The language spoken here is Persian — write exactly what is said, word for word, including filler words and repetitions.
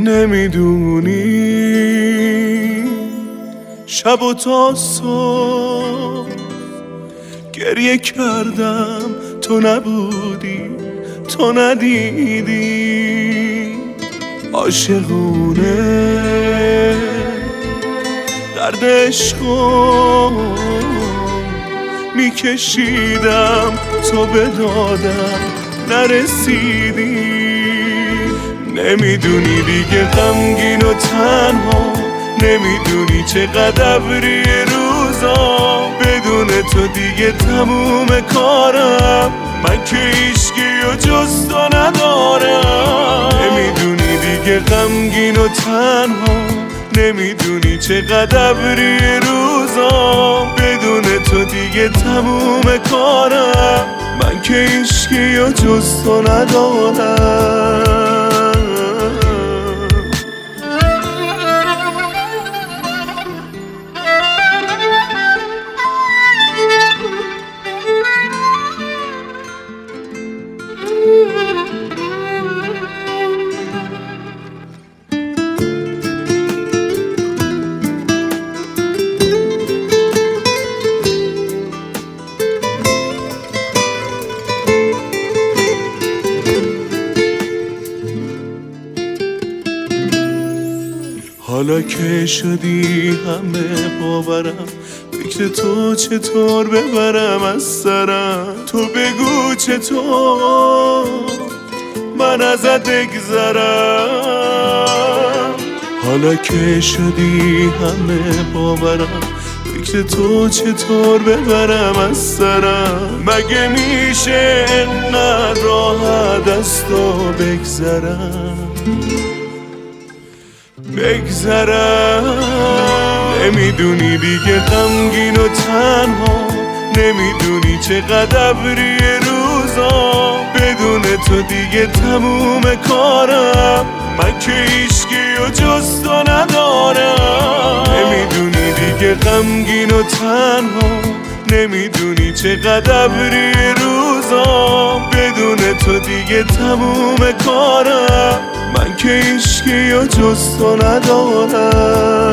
نمیدونی شب و تا صبح گریه کردم، تو نبودی، تو ندیدی. عاشقونه درد عشقو میکشیدم، تو به دادم نرسیدی. نمیدونی دیگه غمگین و تنها، نمیدونی چقدر ابری روزا. بدون تو دیگه تموم کارم، من که هیچکی و جز تو ندارم. نمیدونی دیگه غمگین و تنها، نمیدونی چقدر ابری روزا. بدون تو دیگه تموم کارم، من که هیچکی و جز تو ندارم. حالا که شدی همه باورم، فکر تو چطور ببرم از سرم. تو بگو چطور من ازت بگذرم. حالا که شدی همه باورم، فکر تو چطور ببرم از سرم. مگه میشه انقدر راحت از تو بگذرم بگذرم نمیدونی دیگه غمگین و تنها، نمیدونی چقدر ابری روزا. بدون تو دیگه تموم کارم، من که هیچکی و جز تو ندارم. نمیدونی دیگه غمگین و تنها، نمیدونی چقدر ابری روزا. بدون تو دیگه تموم کارم، من که هیچکی و جز تو ندارم.